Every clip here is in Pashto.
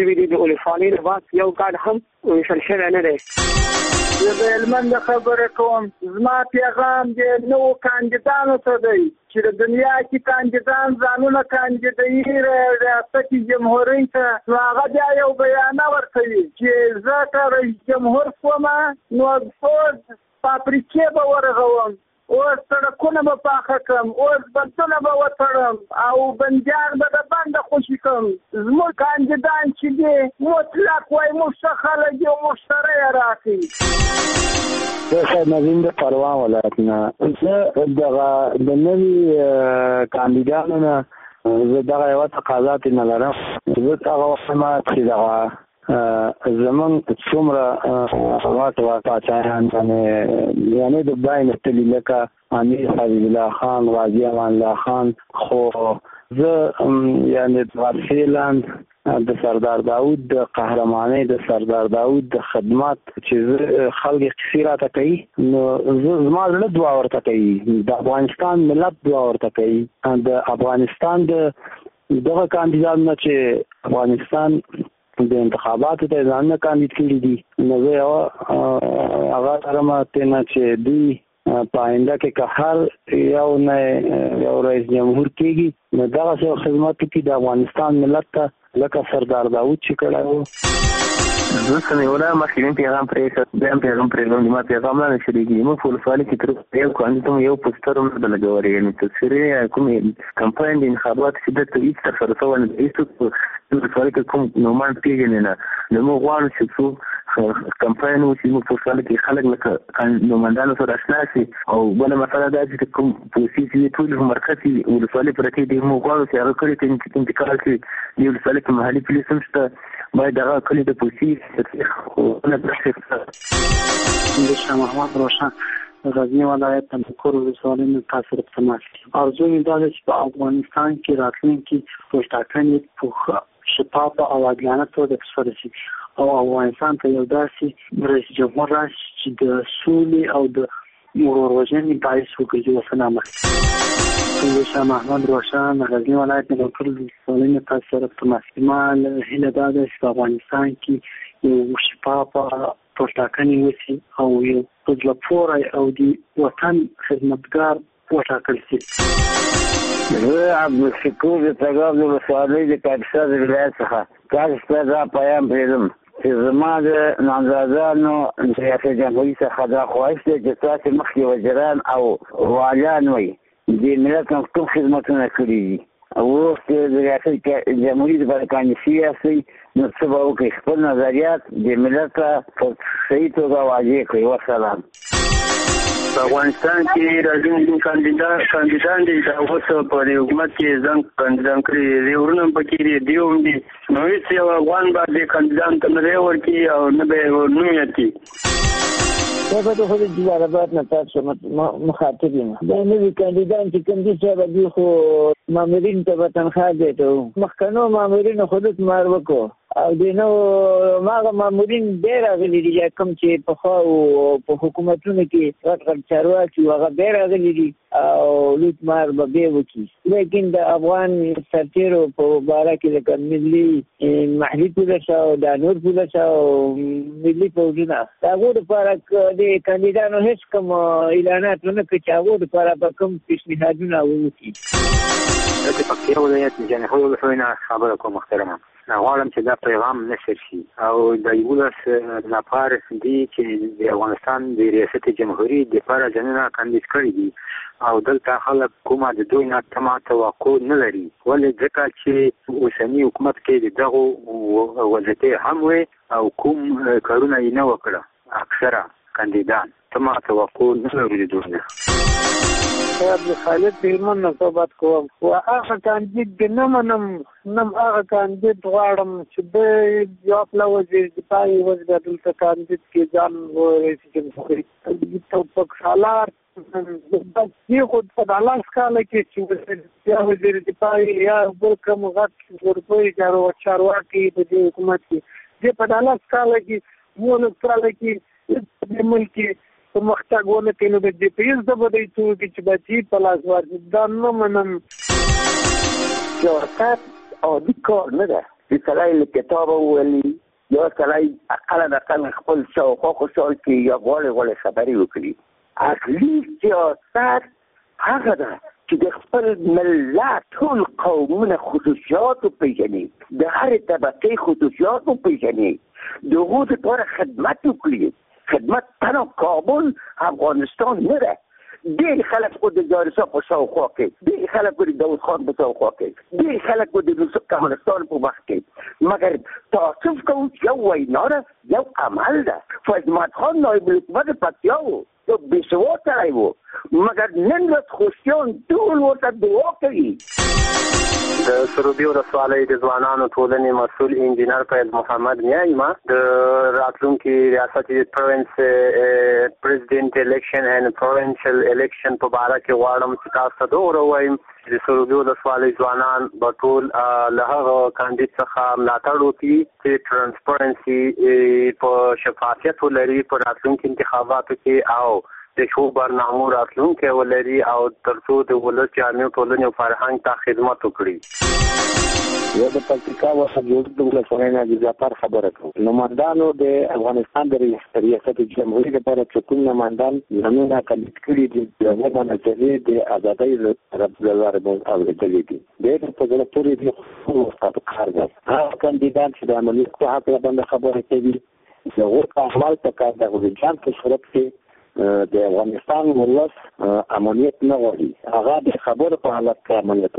شوي دي. د ولسوالۍ نه بعد یو ګاډ هم ویشل شوی نه دی. زه د هلمند خبره کوم. زما پیغام د نوو کاندیدانو ته دی چې د دنیا کې کاندیدان ځانونه کاندیدوي ریاست جمهورۍ ته، نو هغه بیا یو بیانه ورکوي چې زه که رئیس جمهور شوم نو اوس فابریکې به ورغوم، اوس سړکونه به پاخه کړم، اوس بندونه به وتړم او بندیان به د بنده خوشي کړم. زموږ کاندیدان چې دي مطلق وایي موږ ښه خلک یو موږ سره یې راکړي. زه صاحب نظیم د پروان ولایت نه. زه دغه د نوي کاندیدانو نه زه دغه یوه تقاضا ترېنه لرم. زه هغه وایم چې دغه زمونږ څومره واټ پاچایان یعنې د بای نستلي لکه امیر حبیب الله خان، غازي امان الله خان، خو زه یعنې فعلا د سردار داود د قهرمانۍ، د سردار داود د خدمات چې خلک قصې راته کوي، نو زما زړه دعا ورته کوي، د افغانستان ملت دعا ورته کوي. د افغانستان دغه کاندیدان نه چې افغانستان د انتخاباتو ته ځانونه کاندید کړي دي، نو زه هغه سره ماته نه چې دوی په آینده کې که هر یو رئیس جمهور کېږي نو دغسې خدمت وکړي د افغانستان ملت ته لکه سردار داود چې کړی و. زه سمیوله مخکې پیغام پرېښود، بیا هم پیغام پرېږدم. زما پیغام نه شریکېږي. موږ په ولسوالۍ کې تر یو کاندید هم یو پوسټر هم نه ده لګولی، یعنې تصویري کوم کمپاین د انتخاباتو چې دلته هېڅ ترسره شوی نه ده. هېڅوک په ولسوالۍ کې کوم نومان پېژني نه. نو موږ غواړو چې څو کمپاین وشي، موږ په ولسوالۍ کې خلک لکه نومندانو سره اشنا شي. او بله مسله دا چې کوم پوسټې چې ټولې په مرکز کې ولسوالۍ پرتې دي، موږ غواړو چې هغه کلي ته انتقال کړي. د ولسوالۍ کې محلي پولیس هم شته، باید هغه کلي ته پوسټې د شاه محمد روشن غزنی ولایت د کور ولسوالۍ نه تاسو سره تماس کوي. ارزو مې دا ده چې په افغانستان کې راتلونکي ټاکنې په شفافه او عادلانه توګه ترسره شي او افغانستان ته یو داسې رئیس جمهور راشي چې د سولې او د ورورولۍ باعث وګرځي. وسلام. د شاه محمد روشن غزنی ولایت د کور ولسوالۍ نه تاسو سره تماس کوي. ما هیله دا ده چې په افغانستان کې یو شفافه ټاکنې وشي او یو په زړه پورې او د وطن خدمتګار وټاکل شي. زه عبدالشکور د تګاب د ولسوالۍ د کاپیسا د ولایت څخه تاسو ته دا پیام پرېږدم چې زما د نامزادانو د ریاست جمهوري څخه دا خواهش دی چې تاسې مخکې وزیران او والیان وئ د ملت نه کوم خدمتونه کړي دي، اوس د ریاست جمهوري دپاره کاندید یاستئ، نو څه به وکړئ؟ خپل نظریات د ملت ته په صحیح توګه واضح کړئ. وسلام. په افغانستان کې راځي کاندیدان دي دا اوس په حکومت کې ځان کاندیدان کړي دي، ورونه پکې دي دیو هم دي، نو هېڅ یو افغان به د کاندیدان ته نه دی ورکړي او نه به یې نوم یاد کړي. دا به د خود جلالآباد نه تاسو مخاطب یم. دا نوي کاندیدان چې کوم دي چې به دوی خو مامورین ته به تنخواه زیاتوو، مخکنو مامورینو خو لوټ مار وکړو او د نو هغه مامورین ډېر راغلي دي کوم چې پخوا په حکومتونو کې غټ چارواکي وو، هغه ډېر راغلي دي او لوټ مار به بیا وکړي. لیکن د افغان سرتېرو په باره کې لکه ملي محلي پولیس او د نور پولیس او ملي پوځونه د هغو دپاره د کاندیدانو هېڅ کوم اعلانات ونه کړي چې هغو دپاره به کوم پیشنهادونه وکړي. د پکتیا ولایت جانخوی ولسوالۍ نه خبره کوم. محترمه، غواړم چې دا پیغام نشر شي او د 11 نفر دي چې د افغانستان د ریاست جمهوري دپاره ځانونه کاندید کړي دي او دلته خلک کومه د دوی نه توقع نه لري، ولې ځکه چې اوسني حکومت کې د دغو وظیفې هم وې او کوم کارونه یې نه وکړه. اکثره کاندیدان توقع نه لري د دوی نه. عبدالخالق د هلمند نه صحبت کوم. هغه کاندید نه منم، نم هغه کاندید غواړم چې د یو پله وزیر دفاع یې وزګه دلته کاندید کې ځان رئیس جمهوري توفیق سالار دې خو په 10 کاله کې چې وزیر دفاع یا بل کوم غټ ورپوي چارواکي د دې حکومت کې دې په 10 کاله کې مونږ کاله کې د ملک په مختګ ونه کینو د دې پیس د بدې توګه چې بچي په لاس ورځي دا نه منم. سیاست عادي کار نه ده. چې سړی له کتابه وولي یا سړی اقل خپل شاوخوا خوشحال کړي یا غوړې خبرې وکړي. اصلي سیاست هغه ده چې د خپل ملت ټول قومونه خصوصیات وپېژني، د هرې طبقې خصوصیات وپېژني، د هغو دپاره خدمت وکړي. خدمت تنها کابل افغانستان نه ده. ډېر خلک خو د جارسا په شاوخوا کې، ډېر خلک خو د داود خان په شاوخوا کې، ډېر خلک خو د کمالستان په وخت کې. مګر تعصب کوو چې یو وینا ده، یو عمل ده. فیض محمد خان نایب الحکومت پکتیا و، یو بېسواد سړی و، مګر نن ورځ خوشیان ټول ورته دعا کوي. د سروبي ولسوالۍ د ځوانانو ټولنې مسؤل انجینر فیض محمد میایم د راتلونکي ریاستي پروینس پریزیدنت الیکشن اینڈ پروینشل الیکشن په باره کې غواړم چې تاسو ته دومره ووایم چې د سروبي ولسوالۍ ځوانان به ټول له هغه کاندید څخه ملاتړ وکړي چې ترانسپرنسي په شفافیت ولري په راتلونکي انتخاباتو کې او د ښو برنامو راتلونکی ولري او تر څو د ولس جامع ټولنې او فرهنګ ته خدمت وکړي. یو د پکتیکا وسجود د ولسوالۍ نه د زیاتره خبره کوم. نمائندانو د افغانستان د ریاست جمهوریت لپاره چې کوم نمائندان زمونه کاندید کړي دي د هغو نظریې د ازادۍ لپاره اورېدلي دي. ډېر په زړه پورې دي خو ورته کار دی. هغه کاندیدان چې د عملیات په هکله باندې خبرې کوي د هغو عمل په کار د غوجان په صورت کې د افغانستان ولس امنیت نه غواړي، هغه د خبرو په حالت کې امنیت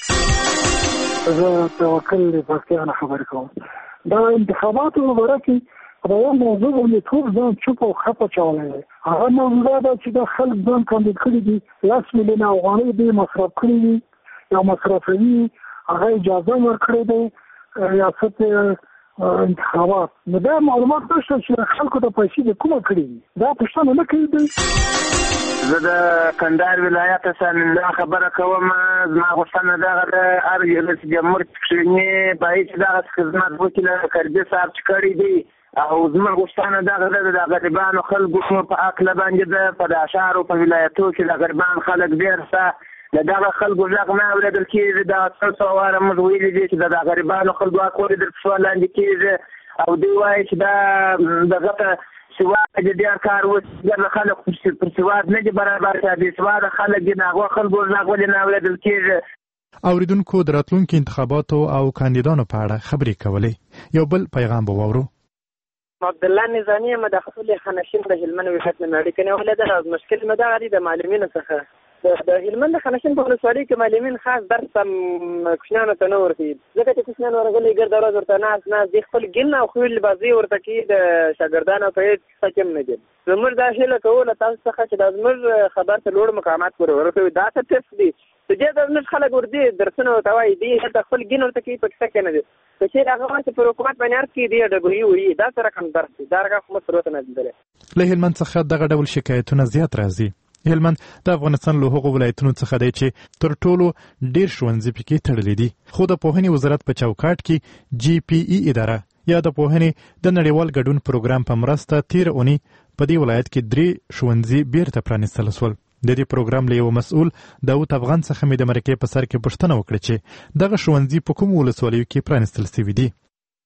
غواړي. زه توکل د پکتیا نه خبرې کوم. دا انتخاباتو په باره کې په یو موضوع باندې ټول ځان چوپ او خفه چولی دی. هغه موضوع ده چې دا خلک ځان کاندید کړي دي، 10 میلیونه افغانۍ دوی مصرف کړي دي یا مصرفوي، هغه اجازه ورکړې دی ریاست انتخابات. نو دا معلومات نشته چې خلکو ته پیسې د کومه کړي دي، دا پوښتنه نه کوي دی. زه د کندهار ولایت څخه خبره کوم. زما غوښتنه دغه ده هر رئیس جمهور کښېني باید چې دغه خدمت وکړي لکه کرزي صاحب چې کړی دی، او زما غوښتنه دغه ده د غریبانو خلکو په هکله باندې ده. په د اشعارو په ولایتو کې د غریبان خلک ډېر شته، د دغه خلکو غږ نه اورېدل کېږي. دا څو واره موږ ویلي دي چې د غریبانو خلکو حق اورېدل په لاندې کېږي، او دوی وایي چې دا دغه ته سواد د ډېر کار وکړي، خلک پر سواد نه دي برابر، چې سواد خلک دي هغه خلکو غږ ولې نه اورېدل کېږي. اوریدونکو د راتلونکي انتخاباتو او کاندیدانو په اړه خبرې کولې. یو بل پیغام به واورو. عبدالله نظامي یم د خپل خانشین د هلمند ولایت نه اړیکه نیولې ده. او مشکل مې دغه دی د معلمینو څخه. د هلمند خانشین په ولسوالۍ کې معلمین خاص درس هم کوچنیانو ته نه ورکوي، ځکه چې کوچنیان ورغلي ګرده ورځ ورته ناست دي، خپل ګیل او خویل بازۍ ورته کوي، د شاګردانو په هېڅ څه کې هم نه دي. زموږ دا هیله کوو له تاسو څخه چې دا زموږ خبر ته لوړ مقامات پورې ورکوي. دا څه ټیپس دي چې دې د زموږ خلک ورځي درسونه ورته وایي، دي هلته خپل ګین ورته کوي، په کیسه کې نه دي. که چېرې هغه وایي چې پر حکومت باندې هر کې دی ډبري وایي، دا څه رقم درس دی، دا رقم خو موږ تر اوسه نه لیدلی. له هلمند څخه دغه ډول شکایتونه زیات راځي. هلمند د افغانستان له هغو ولایتونو څخه دی چې تر ټولو ډیر ښوونځي پکې تړلي دي، خو د پوهنې وزارت په چوکاټ کې GPE اداره یا د پوهنې د نړیوال ګډون پروګرام په مرسته تیر اونۍ په دې ولایت کې 3 ښوونځي بیرته پرانیستل شول. د دې پروګرام له یو مسؤل داود افغان څخه مې د مرکې په سر کې پوښتنه وکړه چې دغه ښوونځي په کومو ولسوالیو کې پرانیستل شوي دي.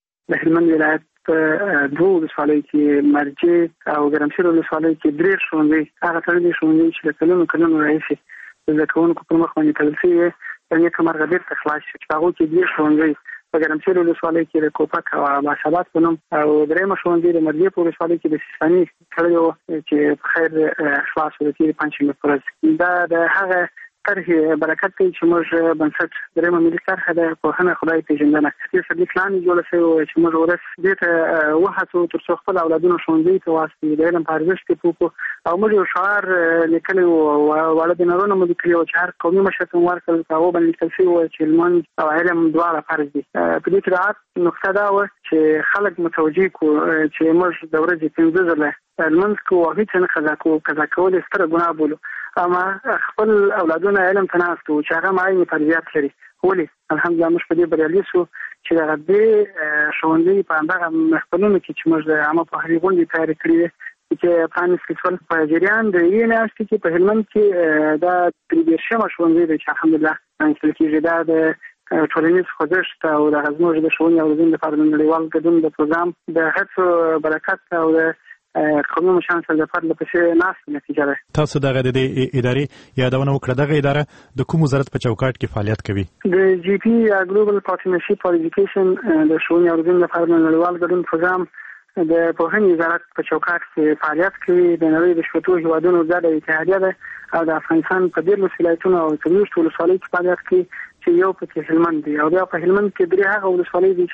د هلمند ولایت په 2 ولسوالیو کې مرجې او ګرمسیر ولسوالیو کې 3 ښوونځي هغه تړلي ښوونځي چې د کلونو راهیسې د زده کوونکو پر مخ باندې تړل شوي د نیکمرغه بیرته خلاص شي. په هغو کې 2 ښوونځي په ګرمسیر ولسوالۍ کې د کوپک او عباساباد په نوم، او درېیمه ښوونځي د مرجې په ولسوالۍ کې د سیستاني تړلی و چې په خیر خلاص و د تېرې پنجشنبې په ورځ. دا د هغه طرحې برکت دی چې موږ بنسټ درېیمه ملي طرحه ده پوهنه خدای پېژندنه سپېڅلي پلان یې جوړه شوې وه چې موږ ولس دې ته وهڅوو تر څو خپل اولادونه ښوونځي ته واستوي، د علم په ارزښت یې پوه کړو. او موږ یو شعار لیکلی و، واړه بنرونه مو لیکلي وو چې هر قومي مشر ته مو ورکړل، په هغو باندې لیکل شوي وو چې لمونځ او علم دواړه فرض دي. په دې کې د عادت نقطه دا وه چې خلک متوجه کړو چې موږ د ورځې 15 ځله لمونځ کوو او هېڅ نه قضا کوو، قضا کول یې ستره ګناه بولو. اما خپل اولادونه علم ته ناست وو چې هغه معین فرضیات لري. ولې الحمدلله موږ په دې بریالي شو چې دغه دې ښوونځي په همدغه محفلونو کې چې موږ د عامه پوهاوي غونډې تیارې کړې وې چې پرانیستل شول په جریان د یوې میاشتې کې په هلمند کې دا 23 ښوونځی دی چې الحمدلله پرانیستل کېږي. دا د ټولنیز خوځښت او د زموږ د ښوونې او روزنې لپاره د نړیوال ګډون د پروګرام د هڅو برکت او د قومي مشرانو سره د فرد لپاره ناست نتیجه ده. تاسو دغه د ادارې یادونه وکړه. دغه اداره د کوم وزارت په چوکاټ کې فعالیت کوي؟ د جی پی ګلوبل پارټنرشپ فار ایجوکیشن د ښوونې او روزنې لپاره د نړیوال ګډون پروګرام د پوهنې وزارت په چوکاټ کې فعالیت کوي. د نړۍ د شپږ هیوادونو ګډه اتحادیه ده او د افغانستان په 13 ولایتونو او 23 ولسوالیو کې فعالیت کوي چې یو پکې هلمند دی او بیا په هلمند کې درې هغه ولسوالۍ دي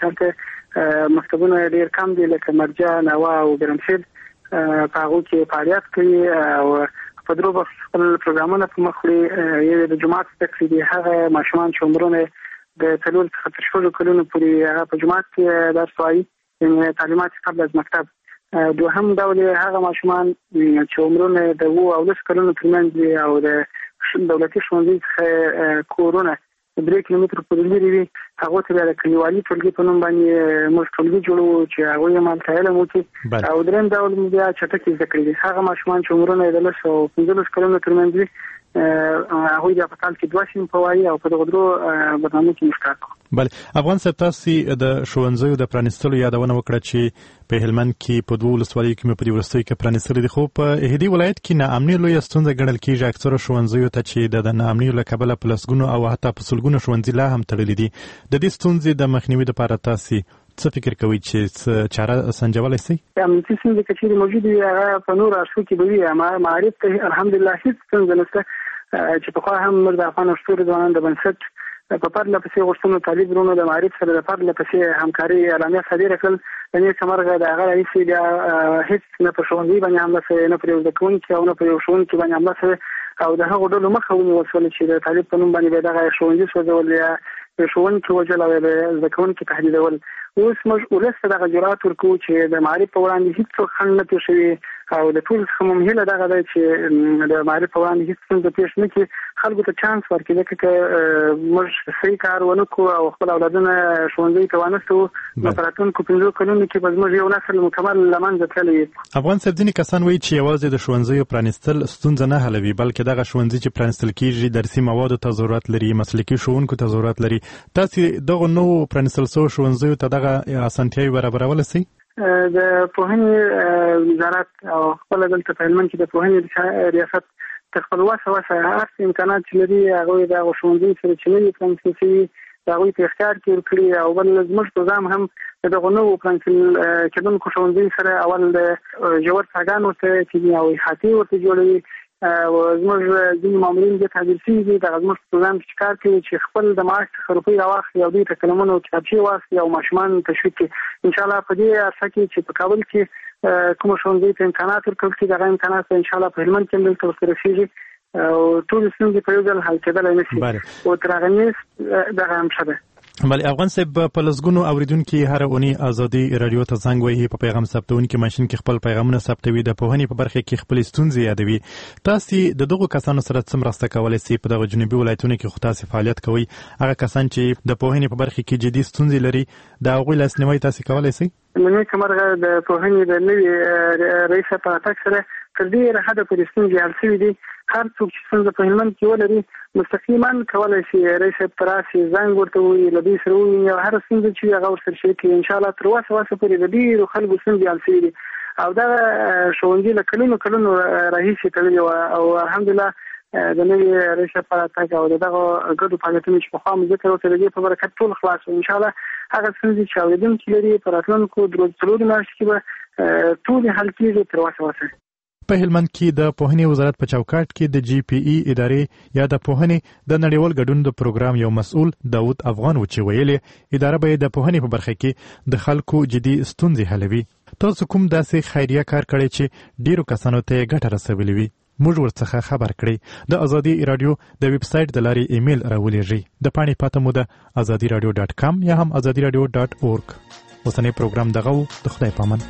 چې مکتبونه ډېر کم دي لکه مرجع، نوا او ګرمسیر په هغه کې فعالیت کوي او په درو خپل پروګرامونه په مخ وړي. یو د جماعت تکفی دی هغه ماشومان چې عمرونه د 3 څخه تر 6 کلونو پورې هغه په جماعت کې درس وايي، یعنی تعلیمات قبل از مکتب. دوهم ډول هغه ماشومان چې عمرونه د 2 او 10 کلونو ترمنځ دي او د دولتي ښوونځي څخه کورونه 3 کیلومتر پورې لري وي، هغه ته د کلیوالي ټولګي په نوم باندې موږ ټولګي جوړو چې هغه یې مالته علم وکړي. او دریم ډول بیا چټکې زده کړې دي هغه ماشومان چې عمرونه د 10 او 15 کلونو ترمنځ دي، هغه د پټال کې 2 سیم په وایي او په دغه درو برنامه کې مشکل کوي. بله، افغان صاحب تاسو د ښوونځیو د پرانیستلو یادونه وکړه چې په هلمند کې په 2 ولسوالیو کې په وروستیو کې پرانیستل دي، خو په اهدي ولایت کې ناامني لویه ستونزه ګڼل کېږي. اکثره ښوونځیو ته چې د ناامني له کبله په لسګونو او حتی په سلګونو ښوونځي لا هم تړلي دي. د دې ستونزې د مخنیوي لپاره تاسو څه فکر کوئ چې چاره سنجولی شي؟ امنیتي ستونزې که چېرې موجود وي هغه په نورو اړخو کې به وي. معارف ته الحمدلله هېڅ ستونزه نشته چې پخوا هم موږ د افغان اشتورو ځوانانو د بنسټ په پرله پسې غوښتنو طالب ورونو د معارف سره د پرله پسې همکاري اعلامیه صادره کړل. د نیکه مرغه د هغه رئیس بیا هېڅ نه په ښوونځي باندې حمله شوې، نه پر یو زده کوونکي او نه پر یو ښوونکي باندې حمله شوې او د هغو ډلو مخه ونیول شوله چې د طالب په نوم باندې به دغه ښوونځي سوځول یا ښوونکي وژل او د زده کوونکي تهدیدول. اوس موږ ولس ته دغه جرأت ورکوو چې د معارف په وړاندې هېڅوک خنډ نه پېښ شوي او د ټولو څخه مو هیله دغه ده چې د معارف په وړاندې هېڅ ستونزه پېښ نه کړي، خلکو ته چانس ورکړي. ځکه که موږ صحیح کار ونه کړو او خپل اولادونه ښوونځي ته وانستو نو په راتلونکو 15 کلونو کې به زموږ یو نسل مکمل له منځه تللی وي. افغان صاحب ځینې کسان وایي چې یوازې د ښوونځیو پرانیستل ستونزه نه حلوي، بلکې دغه ښوونځي چې پرانیستل کېږي درسي موادو ته ضرورت لري، مسلکي ښوونکو ته ضرورت لري. تاسو دغه نوو پرانیستل شویو ښوونځیو ته دغه اسانتیاوې برابرولی شئ؟ د پوهنې وزارت او خپل دلته په هلمند کې د پوهنې ریاست تر خپل وسه هر څه امکانات چې لري هغوی د هغو ښوونځیو سره چې نوي پرانیستل شوي د هغوی په اختیار کې ورکړي او بل زموږ پروګرام هم د دغو نوو پرانیستل کېدونکو ښوونځیو سره اول د ژور څاګان ورته کېږي او احاطې ورته جوړوي. زموږ ځینې مامورین دې تحویل شوي دي، دغه زموږ په پروګرام کې کار کوي چې خپل د معاش څخه روپۍ راواخلي او دوی ته قلمونه او کتابچې واخلي او ماشومان تشویق کړي. انشاءالله په دې عرصه کې چې په کابل کې کوم ښوونځي ته امکانات ورکړل کېږي دغه امکانات به انشاءالله په هلمند کې هم دلته ورته رسېږي او ټولې ستونزې په یو ځل حل کېدلی نه شي او تر هغه نیز دغه هم ښه ده. بله، افغان صاحب په لسګونو اوریدونکي هره اونۍ ازادي راډیو ته زنګ وهي، په پیغام ثبتونکي ماشین کې خپل پیغامونه ثبتوي، د پوهنې په برخه کې خپلې ستونزې یادوي. تاسو د دغو کسانو سره څه مرسته کولی شئ؟ په دغه جنوبي ولایتونو کې خو تاسو فعالیت کوئ، هغه کسان چې د پوهنې په برخه کې جدي ستونزې لري د هغوی لاسنیوی تاسو کولی شئ؟ نیکه مرغه د پوهنې د نوي رئیس په راتګ سره تر ډېره حده پورې ستونزې حل شوي دي. هر څوک چې ستونزه په هلمند کې ولري مستقیما کولی شي رئیس صاحب ته راشي، زنګ ورته ووایي، له دوی سره وویني او هره ستونزه چې وي هغه ورسره شریک کړي. انشاءالله تر وسه پورې د ډېرو خلکو ستونزې حل شوي دي او دغه ښوونځي له کلونو راهیسې تړلي وه او الحمدلله د نوي رئیس صاحب په راتګ او د دغو ګډو فعالیتونو چې پخوا مو ذکر وکړ د دې په برکت ټول خلاص وو. انشاءالله هغه ستونزې چې اورېدونکي لري په راتلونکو 3 میاشتو کې به ټولې حل کېږي تر وسه. په هلمند کې د پوهنې وزارت په چوکاټ کې د جی پی ای ادارې یا د پوهنې د نړیوال ګډون د پروګرام یو مسؤل داود افغان و چې ویلي اداره به د پوهنې په برخه کې د خلکو جدي ستونزې حلوي. تاسو کوم داسې خیریه کار کړی چې ډیرو کسانو ته ګټه رسولې وي؟ موږ ورڅخه خبر کړئ. د ازادي رادیو د ویب سټ د لارې ایمیل راولېږئ. د پاڼې پته مو د azadiradio.com یا هم azadiradio.org. اوسنی پروګرام دغه و. د خدای پامان.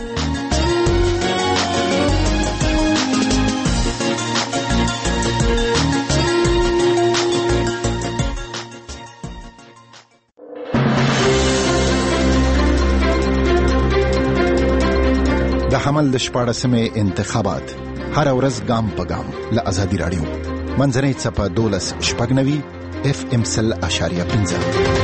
د حمل د 14مې انتخابات هر ورځ ګام په ګام له ازادي رادیو منځنۍ څپه 12 شپږ 9 FM 100.5